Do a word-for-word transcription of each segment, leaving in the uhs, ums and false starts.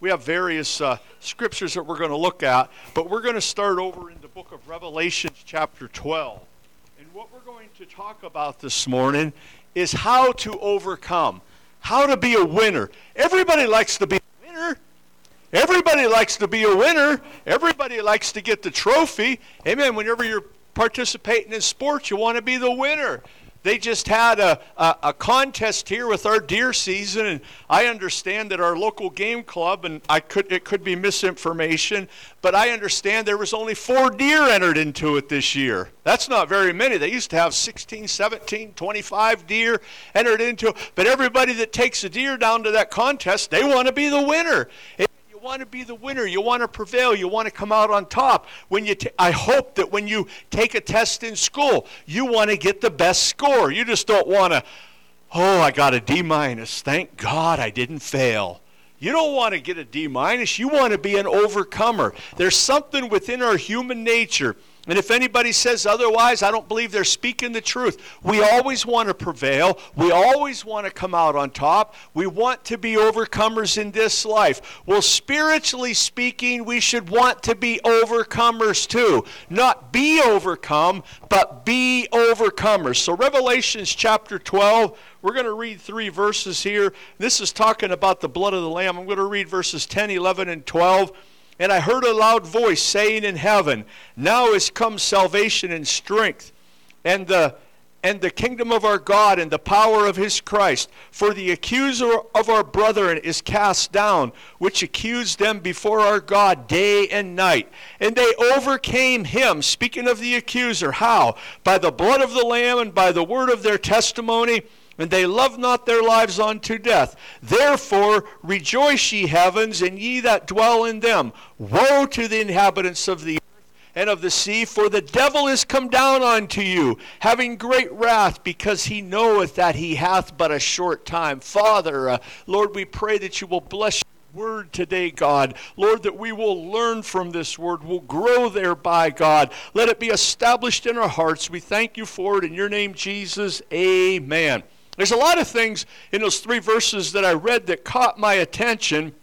we have various uh, scriptures that we're going to look at, but we're going to start over in the book of Revelation chapter twelve. And what we're going to talk about this morning is how to overcome, how to be a winner. Everybody likes to be a winner. Everybody likes to be a winner. Everybody likes to get the trophy. Amen. Whenever you're participating in sports, you want to be the winner. They just had a, a, a contest here with our deer season, and I understand that our local game club, and I could it could be misinformation, but I understand there was only four deer entered into it this year. That's not very many. They used to have sixteen, seventeen, twenty-five deer entered into it, but everybody that takes a deer down to that contest, they want to be the winner. It, You want to be the winner. You want to prevail. You want to come out on top. When you, t- I hope that when you take a test in school, you want to get the best score. You just don't want to, oh, I got a D minus. Thank God I didn't fail. You don't want to get a D minus. You want to be an overcomer. There's something within our human nature. And if anybody says otherwise, I don't believe they're speaking the truth. We always want to prevail. We always want to come out on top. We want to be overcomers in this life. Well, spiritually speaking, we should want to be overcomers too. Not be overcome, but be overcomers. So Revelations chapter twelve, we're going to read three verses here. This is talking about the blood of the Lamb. I'm going to read verses ten, eleven, and twelve. And I heard a loud voice saying in heaven, now is come salvation and strength, and the and the kingdom of our God and the power of his Christ. For the accuser of our brethren is cast down, which accused them before our God day and night. And they overcame him, speaking of the accuser. How? By the blood of the Lamb and by the word of their testimony. And they loved not their lives unto death. Therefore rejoice, ye heavens, and ye that dwell in them. Woe to the inhabitants of the earth and of the sea, for the devil is come down unto you, having great wrath, because he knoweth that he hath but a short time. Father, uh, Lord, we pray that you will bless your word today, God. Lord, that we will learn from this word. We'll grow thereby, God. Let it be established in our hearts. We thank you for it. In your name, Jesus, amen. There's a lot of things in those three verses that I read that caught my attention.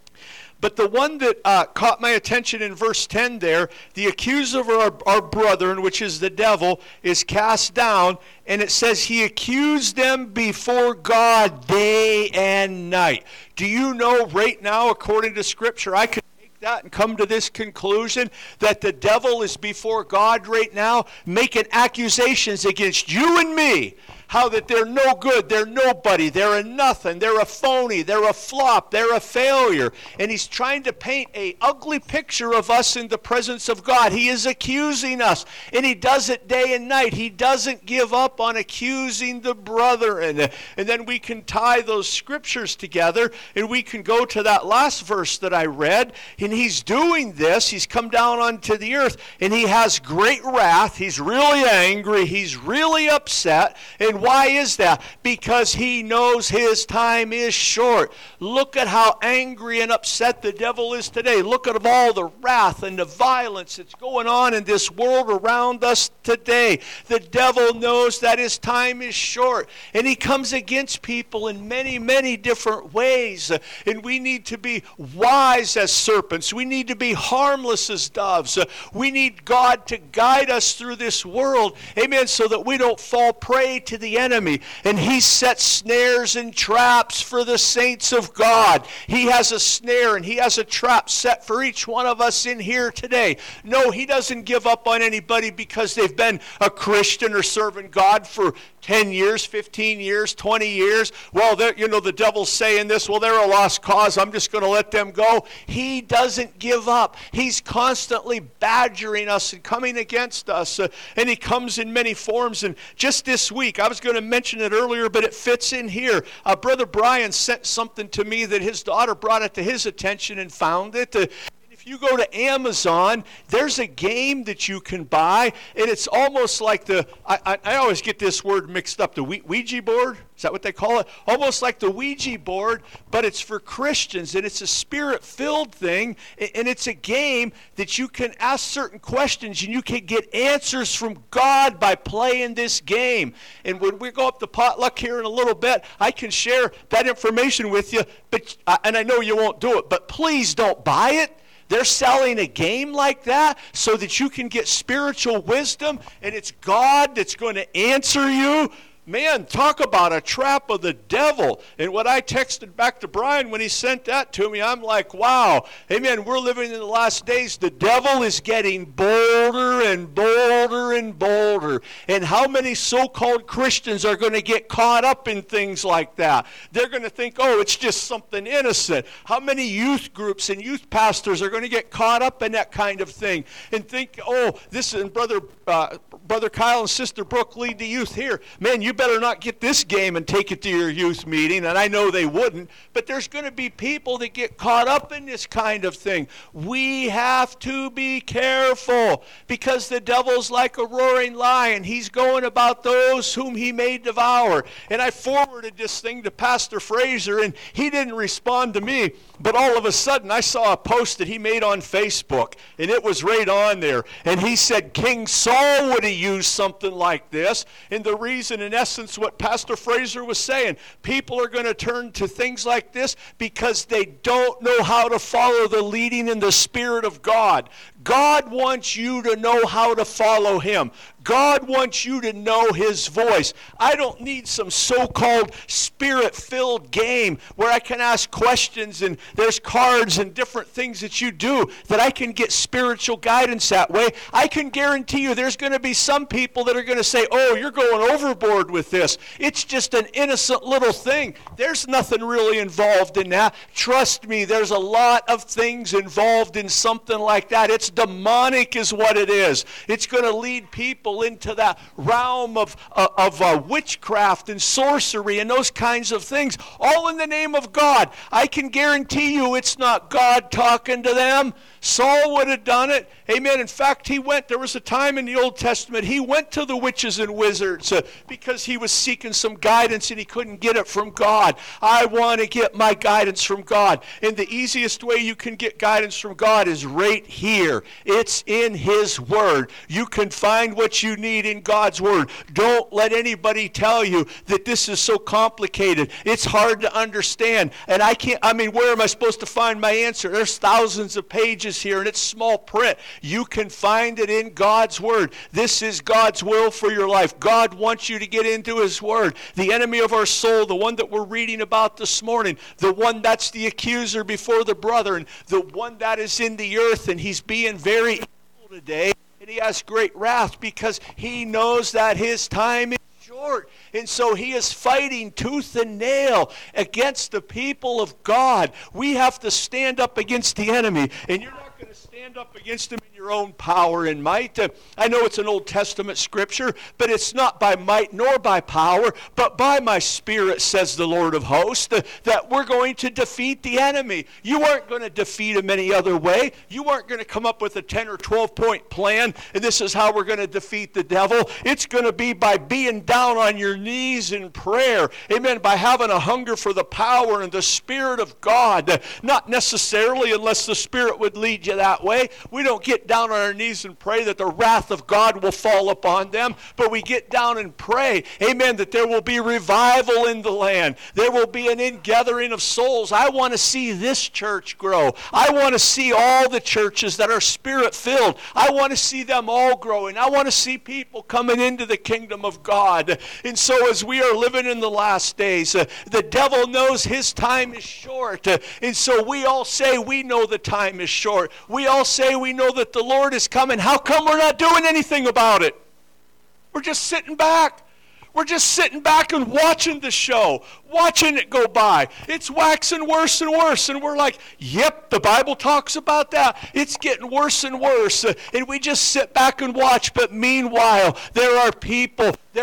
But the one that uh, caught my attention in verse ten there, the accuser of our, our brethren, which is the devil, is cast down. And it says he accused them before God day and night. Do you know right now, according to Scripture, I could take that and come to this conclusion that the devil is before God right now making accusations against you and me. How that they're no good, they're nobody, they're a nothing, they're a phony, they're a flop, they're a failure. And he's trying to paint an ugly picture of us in the presence of God. He is accusing us, and he does it day and night. He doesn't give up on accusing the brethren. And, and then we can tie those scriptures together, and we can go to that last verse that I read. And he's doing this, he's come down onto the earth, and he has great wrath. He's really angry, he's really upset. And why is that? Because he knows his time is short. Look at how angry and upset the devil is today. Look at all the wrath and the violence that's going on in this world around us today. The devil knows that his time is short, and he comes against people in many, many different ways. And we need to be wise as serpents. We need to be harmless as doves. We need God to guide us through this world, amen, so that we don't fall prey to the enemy. And he sets snares and traps for the saints of God. He has a snare and he has a trap set for each one of us in here today. No, he doesn't give up on anybody because they've been a Christian or serving God for ten years, fifteen years, twenty years. Well, you know, the devil's saying this, well, they're a lost cause, I'm just going to let them go. He doesn't give up. He's constantly badgering us and coming against us. Uh, and he comes in many forms. And just this week, I was going to mention it earlier, but it fits in here. Uh, Brother Brian sent something to me that his daughter brought it to his attention and found it. Uh, You go to Amazon, there's a game that you can buy, and it's almost like the, I, I, I always get this word mixed up, the Ouija board. Is that what they call it? Almost like the Ouija board, but it's for Christians, and it's a spirit-filled thing, and it's a game that you can ask certain questions, and you can get answers from God by playing this game. And when we go up to potluck here in a little bit, I can share that information with you, but and I know you won't do it, but please don't buy it. They're selling a game like that so that you can get spiritual wisdom, and it's God that's going to answer you. Man, talk about a trap of the devil. And when I texted back to Brian when he sent that to me, I'm like, wow, amen, we're living in the last days. The devil is getting bolder and bolder and bolder. And how many so-called Christians are going to get caught up in things like that? They're going to think, oh, it's just something innocent. How many youth groups and youth pastors are going to get caught up in that kind of thing and think, oh, this is Brother, uh, Brother Kyle and Sister Brooke lead the youth here. Man, you better not get this game and take it to your youth meeting, and I know they wouldn't, but there's going to be people that get caught up in this kind of thing. We have to be careful, because the devil's like a roaring lion. He's going about those whom he may devour. And I forwarded this thing to Pastor Fraser, and he didn't respond to me, but all of a sudden I saw a post that he made on Facebook, and it was right on there, and he said King Saul would have used something like this. And the reason, in essence, what Pastor Fraser was saying, people are going to turn to things like this because they don't know how to follow the leading in the Spirit of God. God wants you to know how to follow Him. God wants you to know His voice. I don't need some so-called spirit-filled game where I can ask questions and there's cards and different things that you do that I can get spiritual guidance that way. I can guarantee you there's going to be some people that are going to say, oh, you're going overboard with this. It's just an innocent little thing. There's nothing really involved in that. Trust me, there's a lot of things involved in something like that. It's demonic is what it is. It's going to lead people into that realm of, uh, of uh, witchcraft and sorcery and those kinds of things, all in the name of God. I can guarantee you it's not God talking to them. Saul would have done it. Amen. In fact, he went, there was a time in the Old Testament, he went to the witches and wizards uh, because he was seeking some guidance and he couldn't get it from God. I want to get my guidance from God. And the easiest way you can get guidance from God is right here. It's in His Word. You can find what you need in God's Word. Don't let anybody tell you that this is so complicated. It's hard to understand. And I can't, I mean, where am I supposed to find my answer? There's thousands of pages here and it's small print. You can find it in God's Word. This is God's will for your life. God wants you to get into His Word. The enemy of our soul, the one that we're reading about this morning, the one that's the accuser before the brethren, the one that is in the earth, and he's being very evil today, and he has great wrath because he knows that his time is short. And so he is fighting tooth and nail against the people of God. We have to stand up against the enemy, and you're not going to stand up against him in your own power and might. Uh, I know it's an Old Testament scripture, but it's not by might nor by power, but by my Spirit, says the Lord of hosts, uh, that we're going to defeat the enemy. You aren't going to defeat him any other way. You aren't going to come up with a ten or twelve point plan, and this is how we're going to defeat the devil. It's going to be by being down on your knees in prayer. Amen. By having a hunger for the power and the Spirit of God. Uh, not necessarily unless the Spirit would lead you that way. We don't get down on our knees and pray that the wrath of God will fall upon them, but we get down and pray, amen, that there will be revival in the land. There will be an ingathering of souls. I want to see this church grow. I want to see all the churches that are Spirit-filled. I want to see them all growing. I want to see people coming into the kingdom of God. And so as we are living in the last days, uh, the devil knows his time is short. Uh, and so we all say we know the time is short. We all say we know that the Lord is coming. How come we're not doing anything about it? We're just sitting back. We're just sitting back and watching the show, watching it go by. It's waxing worse and worse. And we're like, yep, the Bible talks about that. It's getting worse and worse. Uh, and we just sit back and watch. But meanwhile, there are people, there are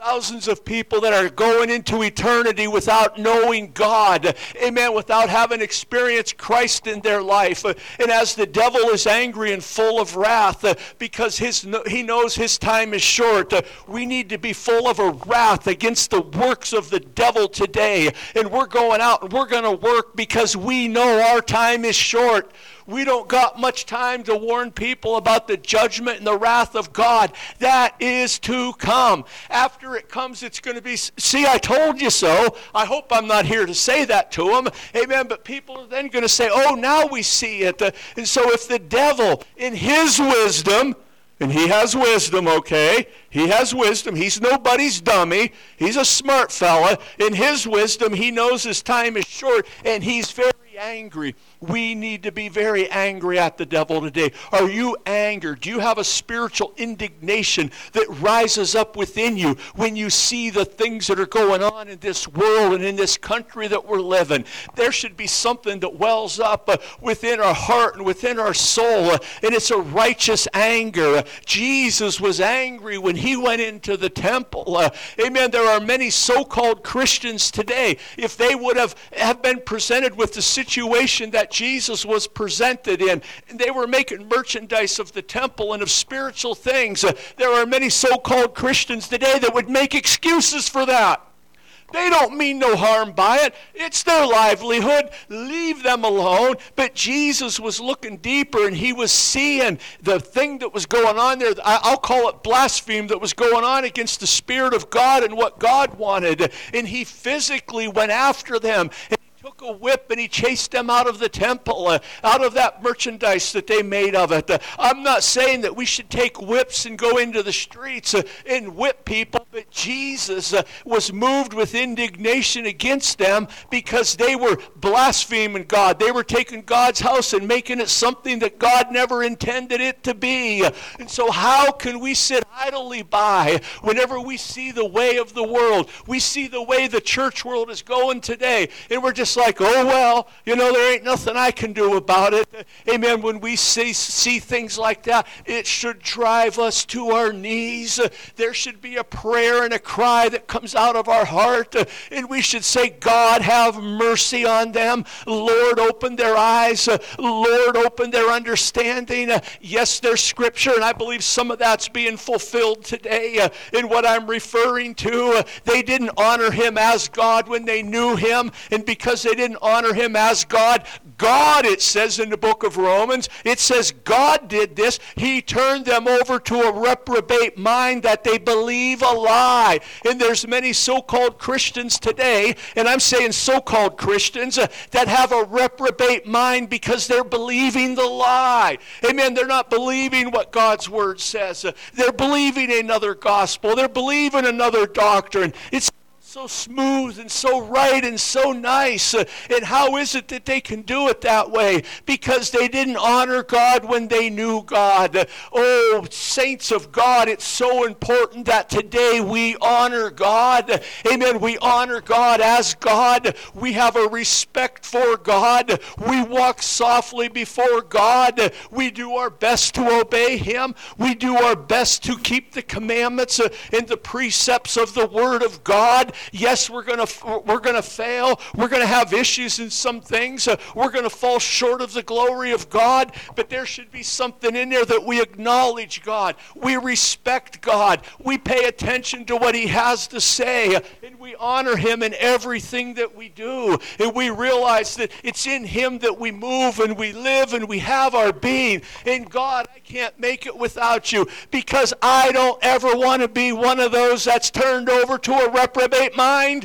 thousands of people that are going into eternity without knowing God, amen, without having experienced Christ in their life. And as the devil is angry and full of wrath because his he knows his time is short, we need to be full of a wrath against the works of the devil today. And we're going out and we're going to work because we know our time is short. We don't got much time to warn people about the judgment and the wrath of God that is to come. After it comes, it's going to be, see, I told you so. I hope I'm not here to say that to them. Amen. But people are then going to say, oh, now we see it. And so if the devil, in his wisdom, and he has wisdom, okay? He has wisdom. He's nobody's dummy. He's a smart fella. In his wisdom, he knows his time is short, and he's very angry. We need to be very angry at the devil today. Are you angered? Do you have a spiritual indignation that rises up within you when you see the things that are going on in this world and in this country that we're living? There should be something that wells up uh, within our heart and within our soul, uh, and it's a righteous anger. Jesus was angry when he went into the temple. Uh, amen. There are many so-called Christians today. If they would have, have been presented with the situation that Jesus was presented in, and they were making merchandise of the temple and of spiritual things, uh, there are many so-called Christians today that would make excuses for that. They don't mean no harm by it. It's their livelihood. Leave them alone. But Jesus was looking deeper, and he was seeing the thing that was going on there. I'll call it blasphemy that was going on against the Spirit of God and what God wanted. And he physically went after them. Took a whip and he chased them out of the temple, uh, out of that merchandise that they made of it. Uh, I'm not saying that we should take whips and go into the streets uh, and whip people, but Jesus uh, was moved with indignation against them because they were blaspheming God. They were taking God's house and making it something that God never intended it to be. And so how can we sit idly by whenever we see the way of the world? We see the way the church world is going today, and we're just like, oh, well, you know, there ain't nothing I can do about it. Amen. When we see, see things like that, it should drive us to our knees. Uh, there should be a prayer and a cry that comes out of our heart, uh, and we should say, God, have mercy on them. Lord, open their eyes. Uh, Lord, open their understanding. Uh, yes, there's scripture, and I believe some of that's being fulfilled today uh, in what I'm referring to. Uh, they didn't honor him as God when they knew him, and because they didn't honor him as God, God, it says in the book of Romans, it says God did this. He turned them over to a reprobate mind that they believe a lie. And there's many so-called Christians today, and I'm saying so-called Christians, uh, that have a reprobate mind because they're believing the lie. Amen. They're not believing what God's word says. Uh, they're believing another gospel. They're believing another doctrine. It's so smooth and so right and so nice. Uh, and how is it that they can do it that way? Because they didn't honor God when they knew God. Uh, oh, saints of God, it's so important that today we honor God. Uh, amen. We honor God as God. We have a respect for God. We walk softly before God. Uh, we do our best to obey him. We do our best to keep the commandments uh, and the precepts of the Word of God. Yes, we're going to we're going to fail. We're going to have issues in some things. Uh, we're going to fall short of the glory of God, but there should be something in there that we acknowledge God. We respect God. We pay attention to what he has to say, and we honor him in everything that we do. And we realize that it's in him that we move and we live and we have our being. And God, I can't make it without you, because I don't ever want to be one of those that's turned over to a reprobate mind.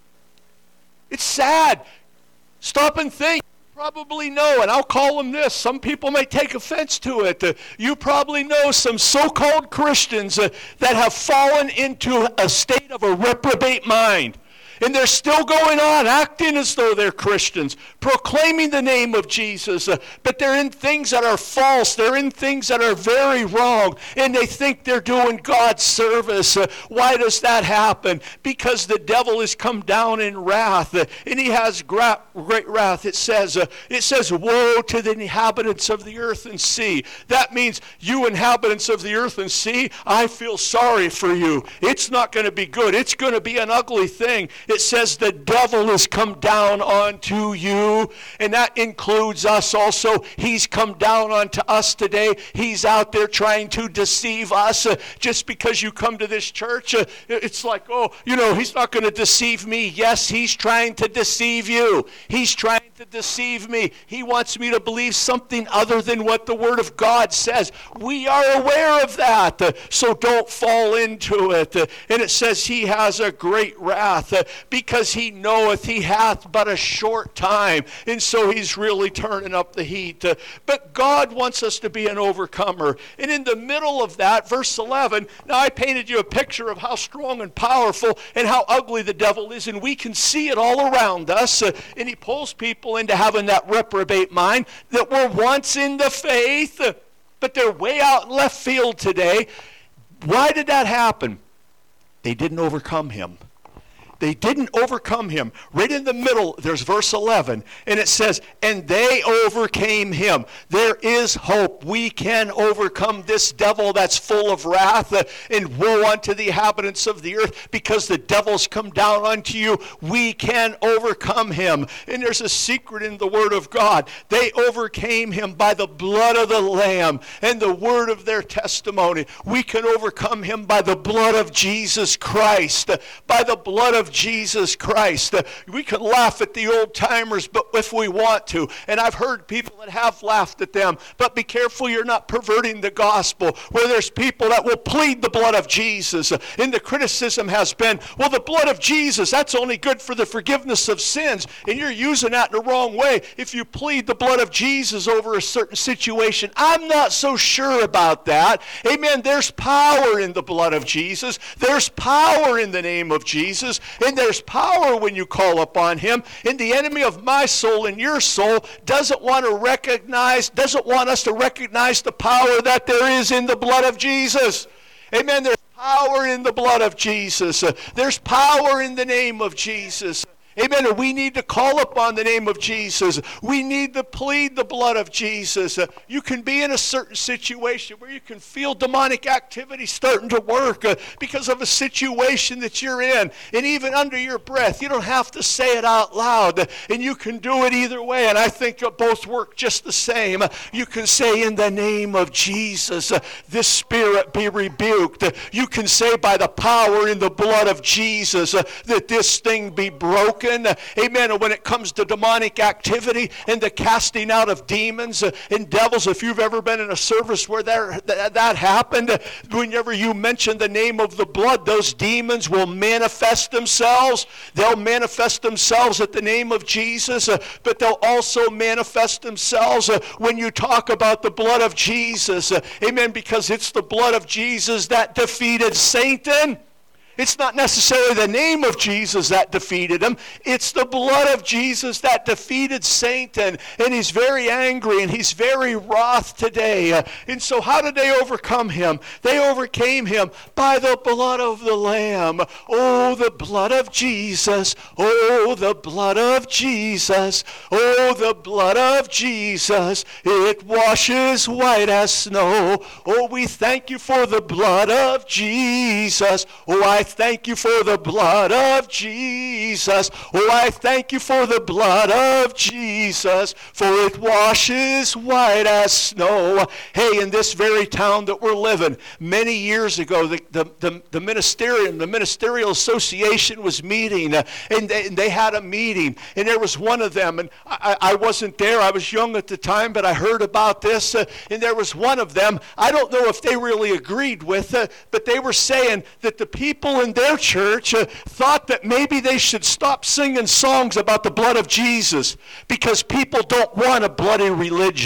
It's sad. Stop and think. You probably know, and I'll call them this. Some people may take offense to it. Uh, you probably know some so-called Christians uh, that have fallen into a state of a reprobate mind. And they're still going on, acting as though they're Christians, proclaiming the name of Jesus. Uh, but they're in things that are false. They're in things that are very wrong. And they think they're doing God's service. Uh, why does that happen? Because the devil has come down in wrath. Uh, and he has gra- great wrath. It says, uh, it says, woe to the inhabitants of the earth and sea. That means you inhabitants of the earth and sea, I feel sorry for you. It's not going to be good. It's going to be an ugly thing. It says the devil has come down onto you, and that includes us also. He's come down onto us today. He's out there trying to deceive us. Uh, just because you come to this church, uh, it's like, oh, you know, he's not going to deceive me. Yes, he's trying to deceive you. He's trying to deceive me. He wants me to believe something other than what the Word of God says. We are aware of that, uh, so don't fall into it. Uh, and it says he has a great wrath, uh, because he knoweth he hath but a short time. And so he's really turning up the heat. Uh, but God wants us to be an overcomer. And in the middle of that, verse eleven, now I painted you a picture of how strong and powerful and how ugly the devil is, and we can see it all around us. Uh, and he pulls people into having that reprobate mind that were once in the faith, uh, but they're way out in left field today. Why did that happen? They didn't overcome him. They didn't overcome him. Right in the middle, there's verse eleven, and it says, and they overcame him. There is hope. We can overcome this devil that's full of wrath, uh, and woe unto the inhabitants of the earth, because the devil's come down unto you. We can overcome him. And there's a secret in the Word of God. They overcame him by the blood of the Lamb and the word of their testimony. We can overcome him by the blood of Jesus Christ, uh, by the blood of Jesus Christ. Uh, we can laugh at the old timers, but if we want to, and I've heard people that have laughed at them, but be careful you're not perverting the gospel, where there's people that will plead the blood of Jesus. Uh, and the criticism has been, well, the blood of Jesus, that's only good for the forgiveness of sins, and you're using that in the wrong way if you plead the blood of Jesus over a certain situation. I'm not so sure about that. Amen. There's power in the blood of Jesus. There's power in the name of Jesus. And there's power when you call upon him. And the enemy of my soul and your soul doesn't want to recognize, doesn't want us to recognize the power that there is in the blood of Jesus. Amen. There's power in the blood of Jesus. Uh, there's power in the name of Jesus. Amen. And we need to call upon the name of Jesus. We need to plead the blood of Jesus. Uh, you can be in a certain situation where you can feel demonic activity starting to work uh, because of a situation that you're in. And even under your breath, you don't have to say it out loud. Uh, and you can do it either way. And I think uh, both work just the same. Uh, you can say, in the name of Jesus, uh, this spirit be rebuked. Uh, you can say, by the power in the blood of Jesus, uh, that this thing be broken. Amen. And when it comes to demonic activity and the casting out of demons uh, and devils, if you've ever been in a service where that, that, that happened, uh, whenever you mention the name of the blood, those demons will manifest themselves. They'll manifest themselves at the name of Jesus, uh, but they'll also manifest themselves uh, when you talk about the blood of Jesus. Uh, amen. Because it's the blood of Jesus that defeated Satan. It's not necessarily the name of Jesus that defeated him. It's the blood of Jesus that defeated Satan. And he's very angry and he's very wroth today. Uh, and so how did they overcome him? They overcame him by the blood of the Lamb. Oh, the blood of Jesus. Oh, the blood of Jesus. Oh, the blood of Jesus. It washes white as snow. Oh, we thank you for the blood of Jesus. Oh, I thank you for the blood of Jesus. Oh, I thank you for the blood of Jesus, for it washes white as snow. Hey, in this very town that we're living, many years ago, the, the, the, the ministerium, the ministerial association was meeting, uh, and, they, and they had a meeting, and there was one of them, and I, I wasn't there, I was young at the time, but I heard about this, uh, and there was one of them, I don't know if they really agreed with it, but they were saying that the people in their church uh, thought that maybe they should stop singing songs about the blood of Jesus because people don't want a bloody religion.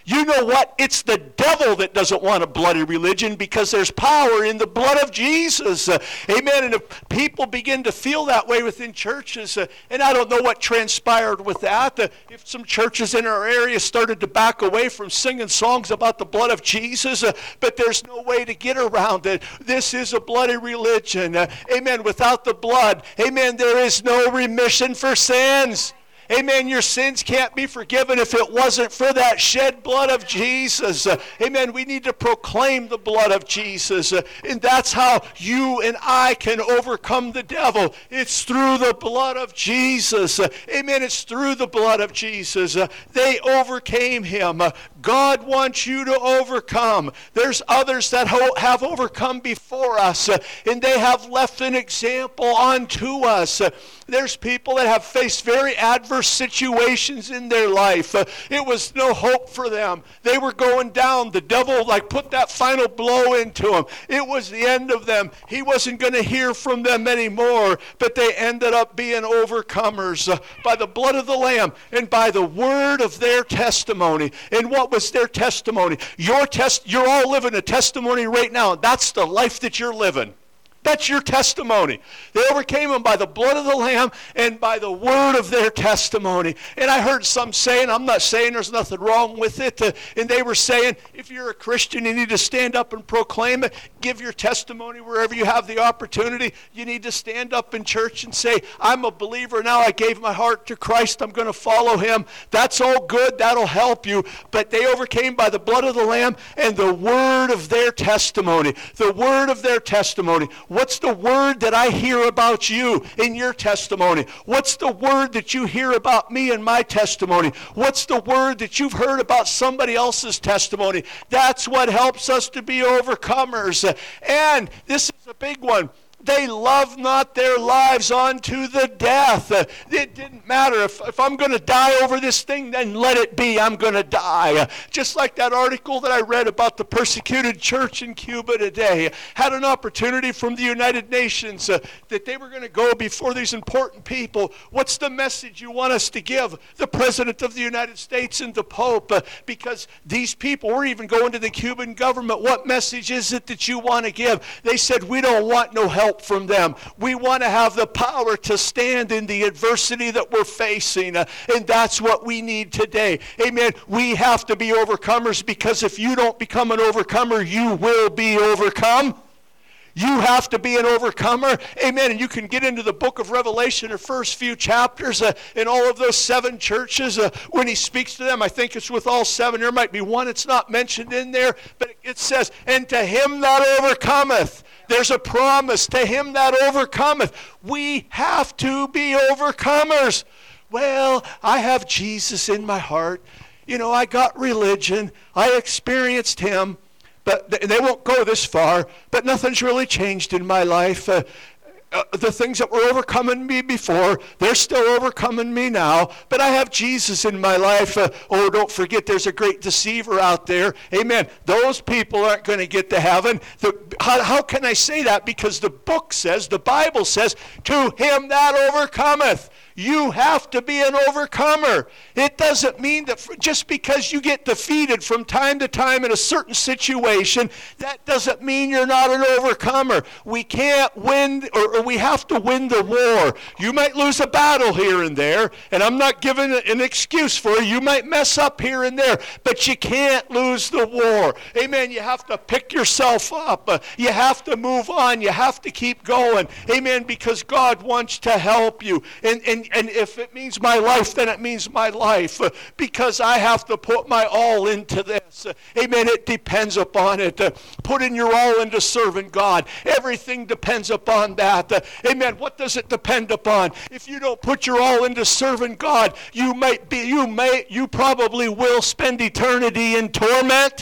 You know what? It's the devil that doesn't want a bloody religion because there's power in the blood of Jesus. Uh, amen. And if people begin to feel that way within churches, uh, and I don't know what transpired with that, uh, if some churches in our area started to back away from singing songs about the blood of Jesus, uh, but there's no way to get around it. This is a bloody religion. Uh, amen. Without the blood, amen, there is no remission for sins. Amen. Your sins can't be forgiven if it wasn't for that shed blood of Jesus. Uh, amen. We need to proclaim the blood of Jesus. Uh, and that's how you and I can overcome the devil. It's through the blood of Jesus. Uh, amen. It's through the blood of Jesus. Uh, they overcame him. Uh, God wants you to overcome. There's others that ho- have overcome before us, uh, and they have left an example unto us. Uh, there's people that have faced very adverse situations in their life. Uh, it was no hope for them. They were going down. The devil like put that final blow into them. It was the end of them. He wasn't going to hear from them anymore, but they ended up being overcomers uh, by the blood of the Lamb and by the word of their testimony. And what was their testimony? Your test. You're all living a testimony right now. That's the life that you're living. That's your testimony. They overcame him by the blood of the Lamb and by the word of their testimony. And I heard some saying, I'm not saying there's nothing wrong with it, uh, and they were saying, if you're a Christian, you need to stand up and proclaim it. Give your testimony wherever you have the opportunity. You need to stand up in church and say, I'm a believer now. I gave my heart to Christ. I'm going to follow him. That's all good. That'll help you. But they overcame by the blood of the Lamb and the word of their testimony. The word of their testimony. What's the word that I hear about you in your testimony? What's the word that you hear about me in my testimony? What's the word that you've heard about somebody else's testimony? That's what helps us to be overcomers. And this is a big one. They loved not their lives unto the death. Uh, it didn't matter. If, if I'm going to die over this thing, then let it be. I'm going to die. Uh, just like that article that I read about the persecuted church in Cuba today. Had an opportunity from the United Nations uh, that they were going to go before these important people. What's the message you want us to give? The President of the United States and the Pope. Uh, because these people were even going to the Cuban government. What message is it that you want to give? They said, we don't want no help from them. We want to have the power to stand in the adversity that we're facing, uh, and that's what we need today. Amen. We have to be overcomers, because if you don't become an overcomer, you will be overcome. You have to be an overcomer. Amen. And you can get into the book of Revelation, the first few chapters, uh, in all of those seven churches. Uh, when he speaks to them, I think it's with all seven. There might be one that's not mentioned in there, but it says, and to him that overcometh. There's a promise to him that overcometh. We have to be overcomers. Well, I have Jesus in my heart. You know, I got religion. I experienced him. But they won't go this far. But nothing's really changed in my life. Uh, uh, the things that were overcoming me before, they're still overcoming me now. But I have Jesus in my life. Uh, oh, don't forget, there's a great deceiver out there. Amen. Those people aren't going to get to heaven. The, how, how can I say that? Because the book says, the Bible says, to him that overcometh. You have to be an overcomer. It doesn't mean that just because you get defeated from time to time in a certain situation, that doesn't mean you're not an overcomer. We can't win, or, or we have to win the war. You might lose a battle here and there, and I'm not giving an excuse for you. You might mess up here and there, but you can't lose the war. Amen. You have to pick yourself up. Uh, you have to move on. You have to keep going. Amen. Because God wants to help you. And, and And if it means my life, then it means my life, uh, because I have to put my all into this. Uh, amen. It depends upon it. Uh, putting your all into serving God. Everything depends upon that. Uh, amen. What does it depend upon? If you don't put your all into serving God, you might be, you may, you probably will spend eternity in torment.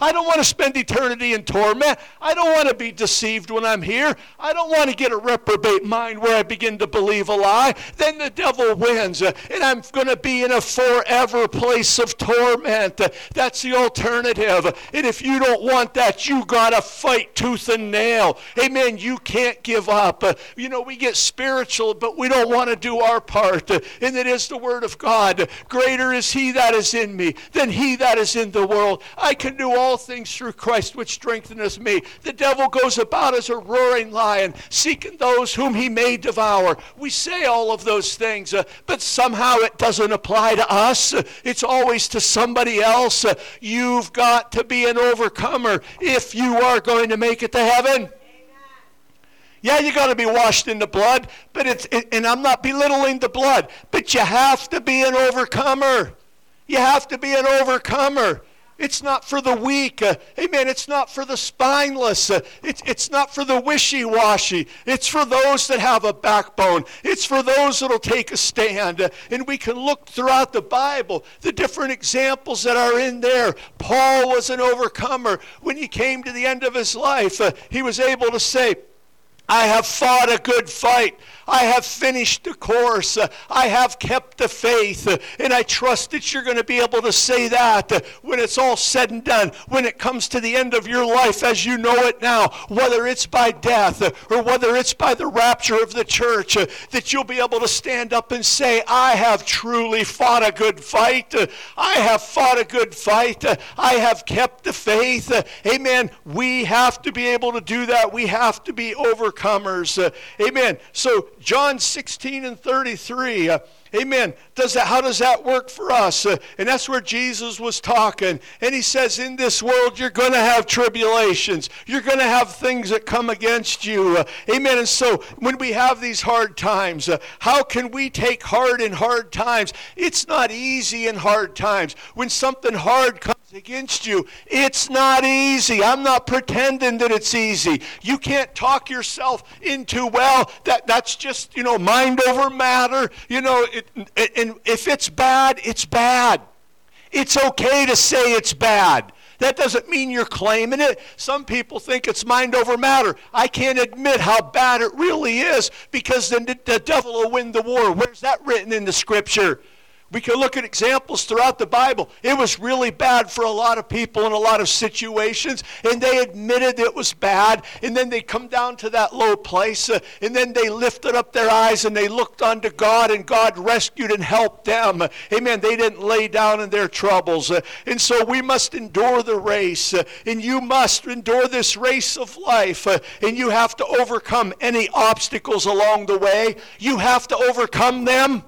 I don't want to spend eternity in torment. I don't want to be deceived when I'm here. I don't want to get a reprobate mind where I begin to believe a lie. Then the devil wins, uh, and I'm going to be in a forever place of torment. Uh, that's the alternative. And if you don't want that, you got to fight tooth and nail. Amen. You can't give up. Uh, you know, we get spiritual, but we don't want to do our part. Uh, and it is the Word of God. Greater is He that is in me than he that is in the world. I can do all things through Christ which strengtheneth me. The devil goes about as a roaring lion, seeking those whom he may devour. We say all of those things, uh, but somehow it doesn't apply to us. Uh, it's always to somebody else. Uh, you've got to be an overcomer if you are going to make it to heaven. Yeah, you got to be washed in the blood, but it's it, and I'm not belittling the blood, but you have to be an overcomer. You have to be an overcomer. It's not for the weak. Uh, amen. It's not for the spineless. Uh, it's, it's not for the wishy-washy. It's for those that have a backbone. It's for those that will take a stand. Uh, and we can look throughout the Bible, the different examples that are in there. Paul was an overcomer. When he came to the end of his life, uh, he was able to say, I have fought a good fight. I have finished the course. Uh, I have kept the faith. Uh, and I trust that you're going to be able to say that uh, when it's all said and done, when it comes to the end of your life as you know it now, whether it's by death uh, or whether it's by the rapture of the church, uh, that you'll be able to stand up and say, I have truly fought a good fight. Uh, I have fought a good fight. Uh, I have kept the faith. Uh, amen. We have to be able to do that. We have to be overcomers. Uh, amen. So John sixteen and thirty-three, uh, amen. Does that, how does that work for us? Uh, and that's where Jesus was talking. And he says, in this world, you're going to have tribulations. You're going to have things that come against you. Uh, amen. And so when we have these hard times, uh, how can we take heart in hard times? It's not easy in hard times. When something hard comes against you, it's not easy. I'm not pretending that it's easy. You can't talk yourself into, well, that that's just, you know, mind over matter. You know, it, it, and if it's bad, it's bad. It's okay to say it's bad. That doesn't mean you're claiming it. Some people think it's mind over matter. I can't admit how bad it really is, because then the, the devil will win the war. Where's that written in the scripture? We can look at examples throughout the Bible. It was really bad for a lot of people in a lot of situations, and they admitted it was bad, and then they come down to that low place, uh, and then they lifted up their eyes and they looked unto God, and God rescued and helped them. Uh, amen. They didn't lay down in their troubles. Uh, and so we must endure the race, uh, and you must endure this race of life, uh, and you have to overcome any obstacles along the way. You have to overcome them.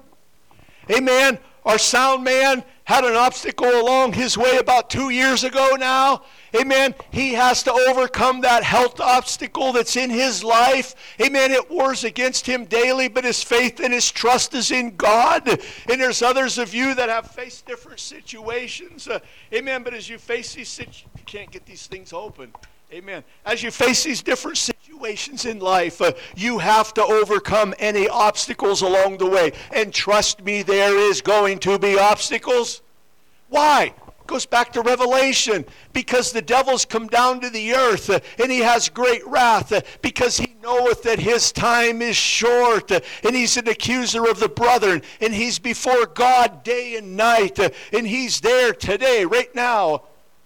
Amen. Our sound man had an obstacle along his way about two years ago now. Amen. He has to overcome that health obstacle that's in his life. Amen. It wars against him daily, but his faith and his trust is in God. And there's others of you that have faced different situations. Uh, amen. But as you face these situations, you can't get these things open. Amen. As you face these different situations in life, uh, you have to overcome any obstacles along the way. And trust me, there is going to be obstacles. Why? It goes back to Revelation. Because the devil's come down to the earth, uh, and he has great wrath, uh, because he knoweth that his time is short, uh, and he's an accuser of the brethren, and he's before God day and night, uh, and he's there today, right now.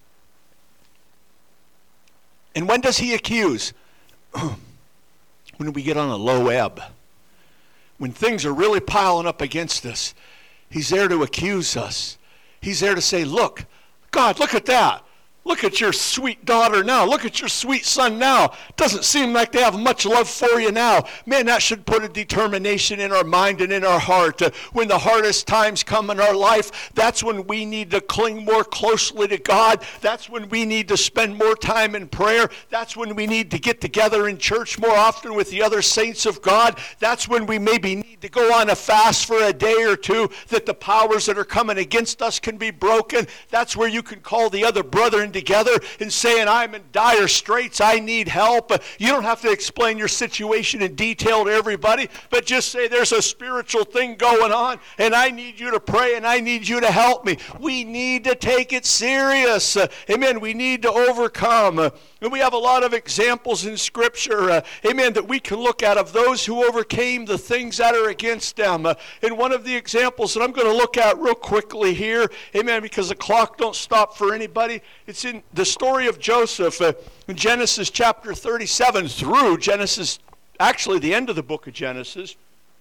And when does he accuse? When we get on a low ebb. When things are really piling up against us, he's there to accuse us. He's there to say, look, God, look at that. Look at your sweet daughter now. Look at your sweet son now. Doesn't seem like they have much love for you now. Man, that should put a determination in our mind and in our heart. Uh, when the hardest times come in our life, that's when we need to cling more closely to God. That's when we need to spend more time in prayer. That's when we need to get together in church more often with the other saints of God. That's when we maybe need to go on a fast for a day or two, that the powers that are coming against us can be broken. That's where you can call the other brother and gathering together and saying, I'm in dire straits, I need help. You don't have to explain your situation in detail to everybody, but just say there's a spiritual thing going on and I need you to pray and I need you to help me. We need to take it serious. Uh, amen. We need to overcome. Uh, and we have a lot of examples in Scripture, uh, amen, that we can look at of those who overcame the things that are against them. Uh, and one of the examples that I'm going to look at real quickly here, amen, because the clock don't stop for anybody, it's in the story of Joseph uh, in Genesis chapter thirty-seven through Genesis, actually the end of the book of Genesis.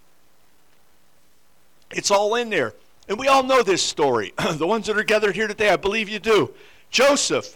It's all in there. And we all know this story. The ones that are gathered here today, I believe you do. Joseph.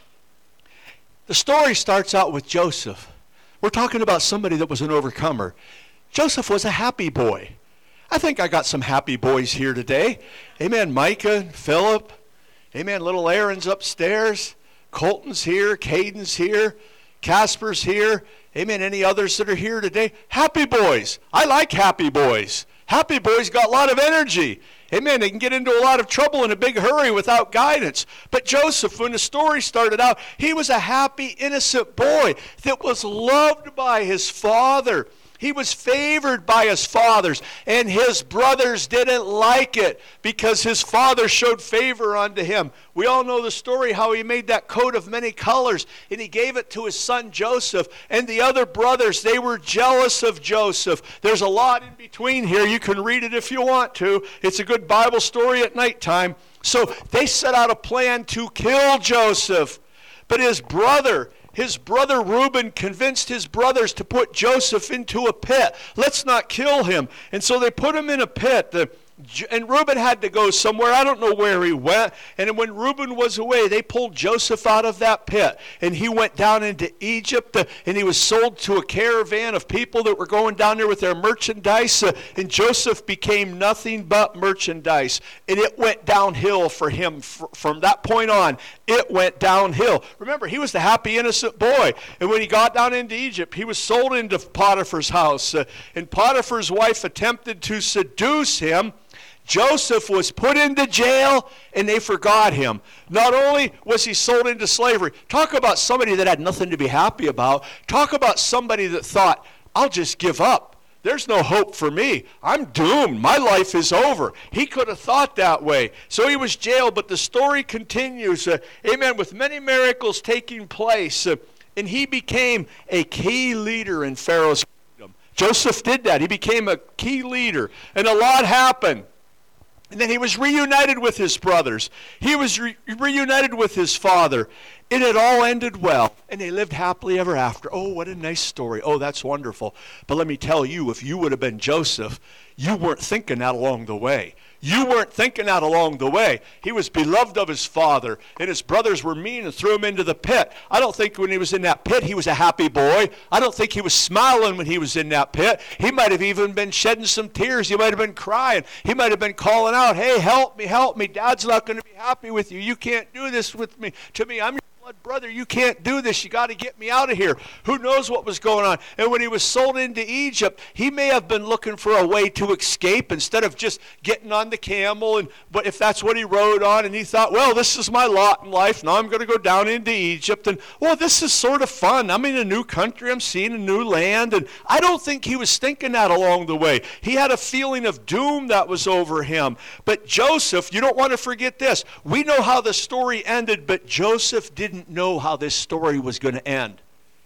The story starts out with Joseph. We're talking about somebody that was an overcomer. Joseph was a happy boy. I think I got some happy boys here today. Amen. Micah, Philip. Amen. Little Aaron's upstairs. Colton's here. Caden's here. Casper's here. Amen. Any others that are here today? Happy boys. I like happy boys. Happy boys got a lot of energy. Amen. They can get into a lot of trouble in a big hurry without guidance. But Joseph, when the story started out, he was a happy, innocent boy that was loved by his father. He was favored by his fathers, and his brothers didn't like it because his father showed favor unto him. We all know the story how he made that coat of many colors, and he gave it to his son Joseph. And the other brothers, they were jealous of Joseph. There's a lot in between here. You can read it if you want to. It's a good Bible story at nighttime. So they set out a plan to kill Joseph. But his brother... His brother Reuben convinced his brothers to put Joseph into a pit. Let's not kill him. And so they put him in a pit. The, and Reuben had to go somewhere. I don't know where he went. And when Reuben was away, they pulled Joseph out of that pit. And he went down into Egypt. Uh, and he was sold to a caravan of people that were going down there with their merchandise. Uh, and Joseph became nothing but merchandise. And it went downhill for him. F- from that point on, it went downhill. Remember, he was the happy, innocent boy. And when he got down into Egypt, he was sold into Potiphar's house. Uh, and Potiphar's wife attempted to seduce him. Joseph was put into jail, and they forgot him. Not only was he sold into slavery, talk about somebody that had nothing to be happy about. Talk about somebody that thought, I'll just give up. There's no hope for me. I'm doomed. My life is over. He could have thought that way. So he was jailed, but the story continues, uh, amen, with many miracles taking place. Uh, and he became a key leader in Pharaoh's kingdom. Joseph did that. He became a key leader, and a lot happened. And then he was reunited with his brothers. He was re- reunited with his father. It had all ended well, and they lived happily ever after. Oh, what a nice story. Oh, that's wonderful. But let me tell you, if you would have been Joseph, you weren't thinking that along the way. You weren't thinking that along the way. He was beloved of his father, and his brothers were mean and threw him into the pit. I don't think when he was in that pit he was a happy boy. I don't think he was smiling when he was in that pit. He might have even been shedding some tears. He might have been crying. He might have been calling out, hey, help me, help me. Dad's not going to be happy with you. You can't do this with me. To me, I'm your blood brother. You can't do this. You got to get me out of here. Who knows what was going on? And when he was sold into Egypt, he may have been looking for a way to escape instead of just getting on the camel, and but if that's what he rode on, and he thought, well, this is my lot in life. Now I'm going to go down into Egypt, and well, this is sort of fun. I'm in a new country. I'm seeing a new land, and I don't think he was thinking that along the way. He had a feeling of doom that was over him. But Joseph, you don't want to forget this. We know how the story ended, but Joseph didn't know how this story was going to end.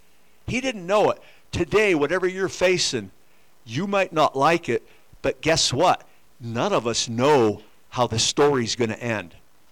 He didn't know it. Today, whatever you're facing, you might not like it, but guess what? None of us know how the story's going to end.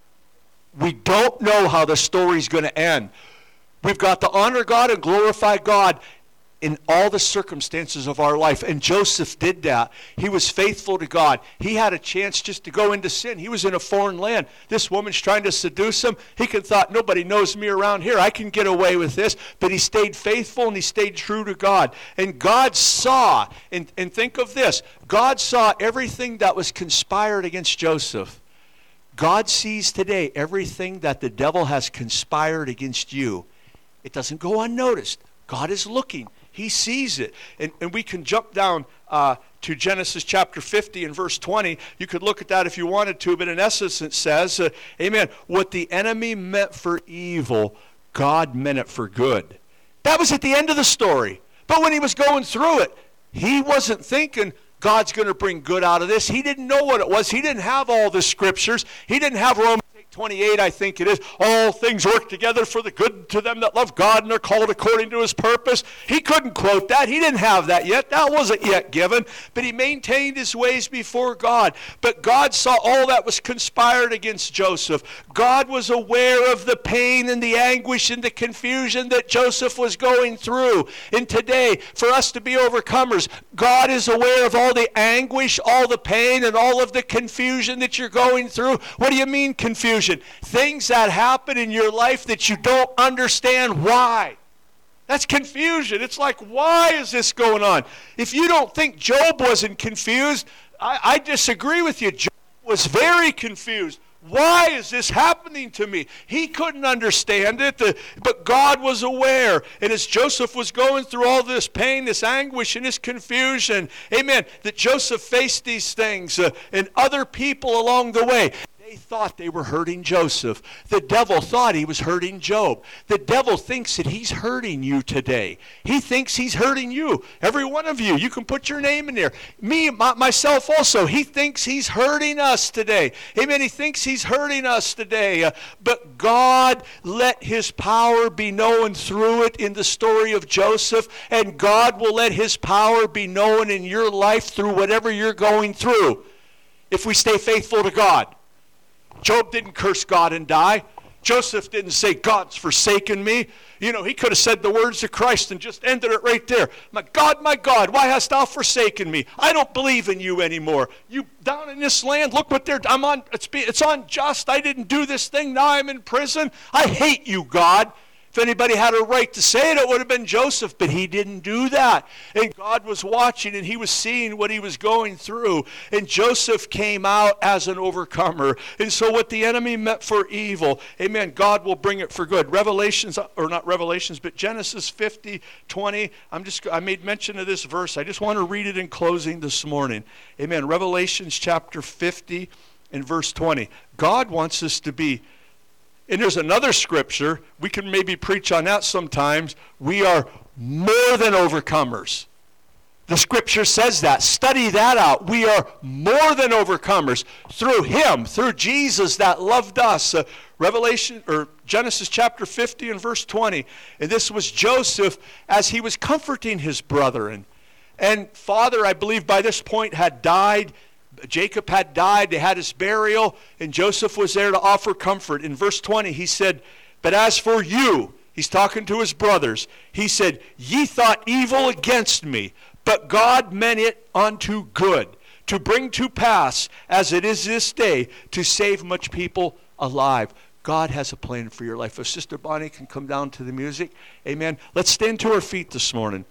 We don't know how the story's going to end. We've got to honor God and glorify God in all the circumstances of our life. And Joseph did that. He was faithful to God. He had a chance just to go into sin. He was in a foreign land. This woman's trying to seduce him. He could thought, nobody knows me around here. I can get away with this. But he stayed faithful and he stayed true to God. And God saw, and, and think of this, God saw everything that was conspired against Joseph. God sees today everything that the devil has conspired against you. It doesn't go unnoticed. God is looking. He sees it. And, and we can jump down uh, to Genesis chapter fifty and verse twenty. You could look at that if you wanted to, but in essence it says, uh, amen, what the enemy meant for evil, God meant it for good. That was at the end of the story. But when he was going through it, he wasn't thinking, God's going to bring good out of this. He didn't know what it was. He didn't have all the scriptures. He didn't have Romans eight twenty-eight, I think it is. All things work together for the good to them that love God and are called according to his purpose. He couldn't quote that. He didn't have that yet. That wasn't yet given. But he maintained his ways before God. But God saw all that was conspired against Joseph. God was aware of the pain and the anguish and the confusion that Joseph was going through. And today, for us to be overcomers, God is aware of all the anguish, all the pain, and all of the confusion that you're going through. What do you mean confusion? Things that happen in your life that you don't understand why. That's confusion. It's like, why is this going on? If you don't think Job wasn't confused, I, I disagree with you. Job was very confused. Why is this happening to me? He couldn't understand it, but God was aware. And as Joseph was going through all this pain, this anguish, and this confusion, amen, that Joseph faced these things uh, and other people along the way. They thought they were hurting Joseph. The devil thought he was hurting Job. The devil thinks that he's hurting you today. He thinks he's hurting you. Every one of you. You can put your name in there. Me, my, myself also. He thinks he's hurting us today. Amen. He thinks he's hurting us today. Uh, but God let his power be known through it in the story of Joseph. And God will let his power be known in your life through whatever you're going through. If we stay faithful to God. Job didn't curse God and die. Joseph didn't say, God's forsaken me. You know, he could have said the words of Christ and just ended it right there. My God, my God, why hast thou forsaken me? I don't believe in you anymore. You down in this land, look what they're, I'm on, it's, it's unjust. I didn't do this thing. Now I'm in prison. I hate you, God. If anybody had a right to say it, it would have been Joseph, but he didn't do that. And God was watching, and he was seeing what he was going through. And Joseph came out as an overcomer. And so what the enemy meant for evil, amen, God will bring it for good. Revelations, or not Revelations, but Genesis fifty twenty. I'm just, I made mention of this verse. I just want to read it in closing this morning. Amen. Revelations chapter fifty and verse twenty. God wants us to be. And there's another scripture, we can maybe preach on that sometimes. We are more than overcomers. The scripture says that. Study that out. We are more than overcomers through him, through Jesus that loved us. Uh, Revelation, or Genesis chapter fifty and verse twenty. And this was Joseph as he was comforting his brethren. And father, I believe by this point, had died. Jacob had died, they had his burial, and Joseph was there to offer comfort. In verse twenty, he said, but as for you, he's talking to his brothers, he said, ye thought evil against me, but God meant it unto good, to bring to pass, as it is this day, to save much people alive. God has a plan for your life. If Sister Bonnie can come down to the music, amen. Let's stand to our feet this morning.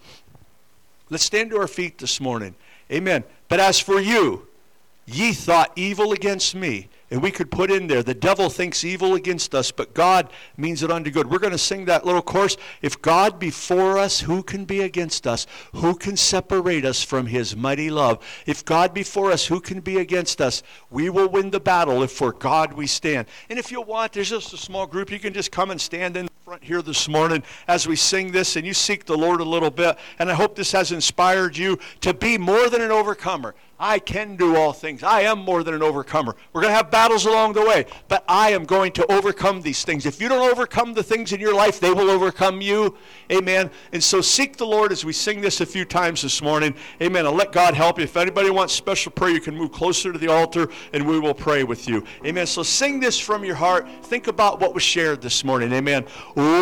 Let's stand to our feet this morning, amen. But as for you, ye thought evil against me. And we could put in there, the devil thinks evil against us, but God means it unto good. We're going to sing that little chorus. If God be for us, who can be against us? Who can separate us from his mighty love? If God be for us, who can be against us? We will win the battle if for God we stand. And if you want, there's just a small group. You can just come and stand in front here this morning as we sing this, and you seek the Lord a little bit. And I hope this has inspired you to be more than an overcomer. I can do all things. I am more than an overcomer. We're going to have battles along the way, but I am going to overcome these things. If you don't overcome the things in your life, they will overcome you. Amen. And so seek the Lord as we sing this a few times this morning. Amen. And let God help you. If anybody wants special prayer, you can move closer to the altar and we will pray with you. Amen. So sing this from your heart. Think about what was shared this morning. Amen.